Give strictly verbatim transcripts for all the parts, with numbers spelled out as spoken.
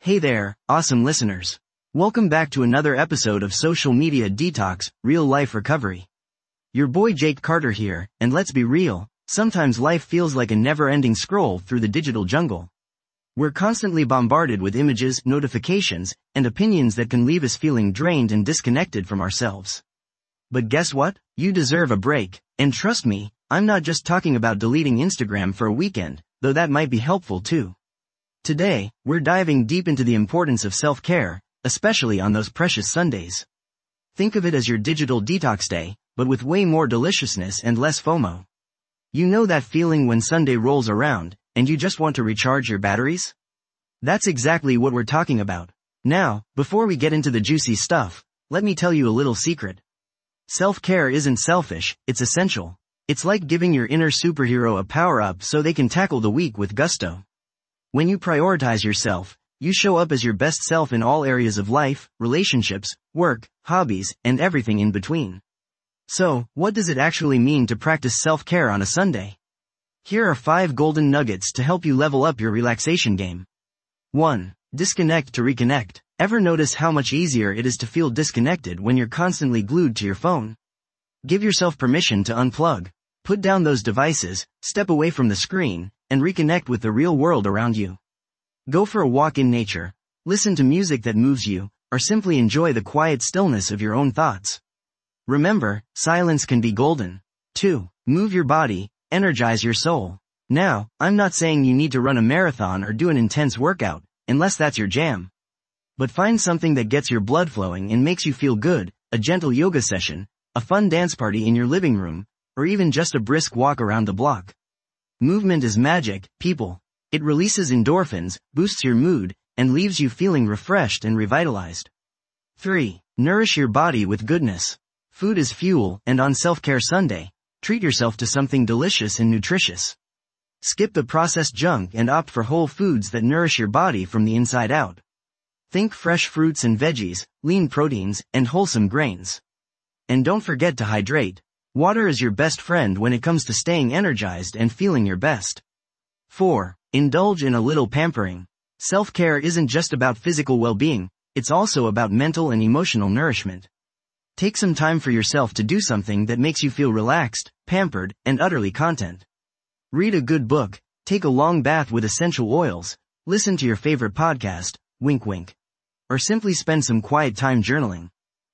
Hey there, awesome listeners. Welcome back to another episode of Social Media Detox, Real Life Recovery. Your boy Jake Carter here, and let's be real, sometimes life feels like a never-ending scroll through the digital jungle. We're constantly bombarded with images, notifications, and opinions that can leave us feeling drained and disconnected from ourselves. But guess what? You deserve a break, and trust me, I'm not just talking about deleting Instagram for a weekend, though that might be helpful too. Today, we're diving deep into the importance of self-care, especially on those precious Sundays. Think of it as your digital detox day, but with way more deliciousness and less FOMO. You know that feeling when Sunday rolls around, and you just want to recharge your batteries? That's exactly what we're talking about. Now, before we get into the juicy stuff, let me tell you a little secret. Self-care isn't selfish, it's essential. It's like giving your inner superhero a power-up so they can tackle the week with gusto. When you prioritize yourself, you show up as your best self in all areas of life, relationships, work, hobbies, and everything in between. So, what does it actually mean to practice self-care on a Sunday? Here are five golden nuggets to help you level up your relaxation game. one. Disconnect to reconnect. Ever notice how much easier it is to feel disconnected when you're constantly glued to your phone? Give yourself permission to unplug. Put down those devices, step away from the screen, and reconnect with the real world around you. Go for a walk in nature, listen to music that moves you, or simply enjoy the quiet stillness of your own thoughts. Remember, silence can be golden. two. Move your body, energize your soul. Now, I'm not saying you need to run a marathon or do an intense workout, unless that's your jam. But find something that gets your blood flowing and makes you feel good, a gentle yoga session, a fun dance party in your living room, or even just a brisk walk around the block. Movement is magic, people. It releases endorphins, boosts your mood, and leaves you feeling refreshed and revitalized. three. Nourish your body with goodness. Food is fuel, and on Self-Care Sunday, treat yourself to something delicious and nutritious. Skip the processed junk and opt for whole foods that nourish your body from the inside out. Think fresh fruits and veggies, lean proteins, and wholesome grains. And don't forget to hydrate. Water is your best friend when it comes to staying energized and feeling your best. four. Indulge in a little pampering. Self-care isn't just about physical well-being, it's also about mental and emotional nourishment. Take some time for yourself to do something that makes you feel relaxed, pampered, and utterly content. Read a good book, take a long bath with essential oils, listen to your favorite podcast, wink wink. Or simply spend some quiet time journaling.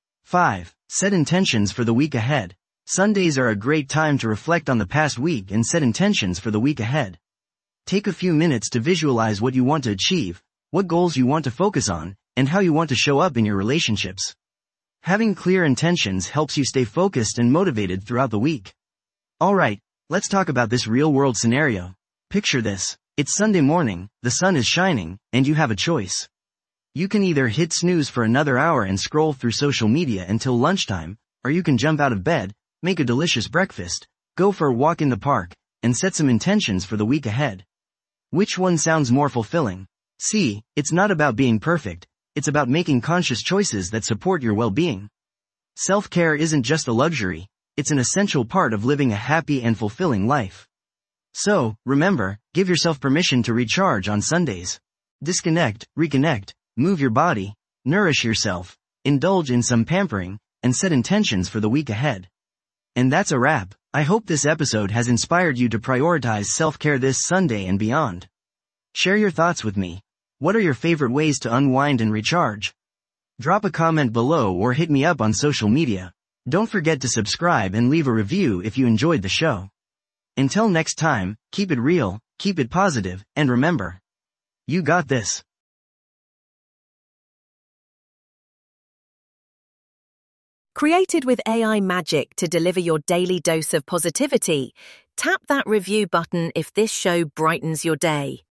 five. Set intentions for the week ahead. Sundays are a great time to reflect on the past week and set intentions for the week ahead. Take a few minutes to visualize what you want to achieve, what goals you want to focus on, and how you want to show up in your relationships. Having clear intentions helps you stay focused and motivated throughout the week. Alright, let's talk about this real-world scenario. Picture this. It's Sunday morning, the sun is shining, and you have a choice. You can either hit snooze for another hour and scroll through social media until lunchtime, or you can jump out of bed, make a delicious breakfast, go for a walk in the park, and set some intentions for the week ahead. Which one sounds more fulfilling? See, it's not about being perfect, it's about making conscious choices that support your well-being. Self-care isn't just a luxury, it's an essential part of living a happy and fulfilling life. So, remember, give yourself permission to recharge on Sundays. Disconnect, reconnect, move your body, nourish yourself, indulge in some pampering, and set intentions for the week ahead. And that's a wrap. I hope this episode has inspired you to prioritize self-care this Sunday and beyond. Share your thoughts with me. What are your favorite ways to unwind and recharge? Drop a comment below or hit me up on social media. Don't forget to subscribe and leave a review if you enjoyed the show. Until next time, keep it real, keep it positive, and remember, you got this. Created with A I magic to deliver your daily dose of positivity, tap that review button if this show brightens your day.